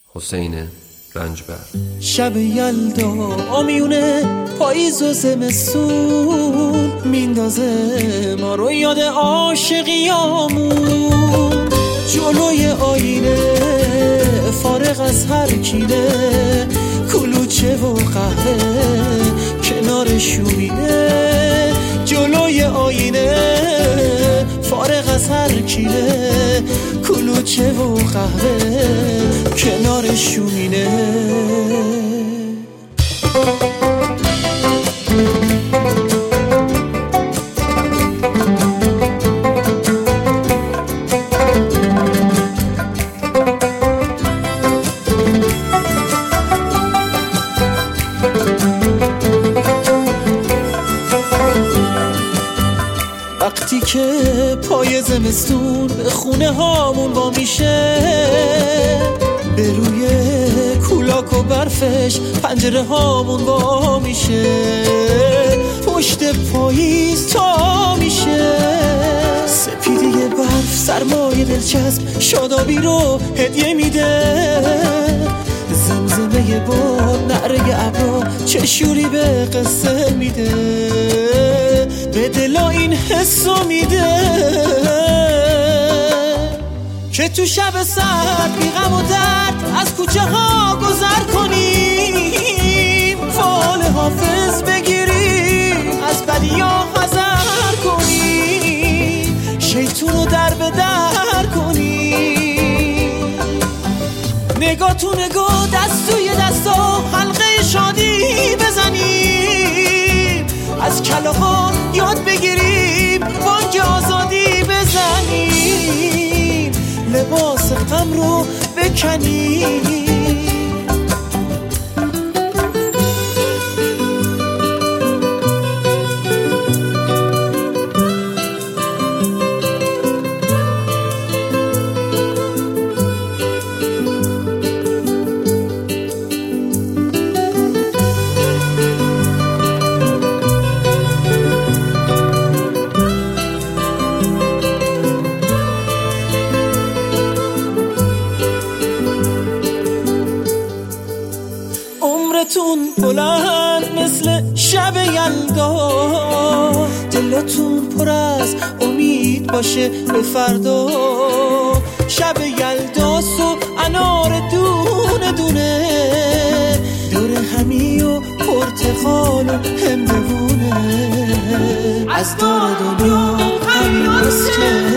حسین رنجبر. شب یلدا آمیونه پاییز و زمستون میندازه ما رو یاد عاشقیامون. جلوی آینه فارغ از هر کینه، کلوچه و قهوه کنار شومینه. جلوی آینه فارغ از هر کینه، کلوچه و قهوه کنار شومینه. وقتی که پای زمستون به خونه هامون با میشه، به روی کولاک و برفش پنجره هامون با میشه، پشت پاییز تا میشه. سپیده برف سرمایه دلچسب شادابی رو هدیه میده، زمزمه باد نعره ابرا چه شوری به قصه میده، به دلا این حسو میده که تو شب سرد بی غم و درد از کوچه ها گذر کنیم، فال حافظ بگیریم، از بدیا حذر کنیم، شیطونو در به در کنیم. نگاه تو نگاه دست توی دستا حلقه شادی بزنیم، از کلاغا یاد بگیریم، بانک آزادی بزنیم، لباس غم رو بکنیم. عمرتون بلند مثل شب یلدا، دلتون پر از امید باشه به فردا. شب یلداست و انار دونه دونه، دور همی و پرتقال و هندوونه، از دار دنیا همین است که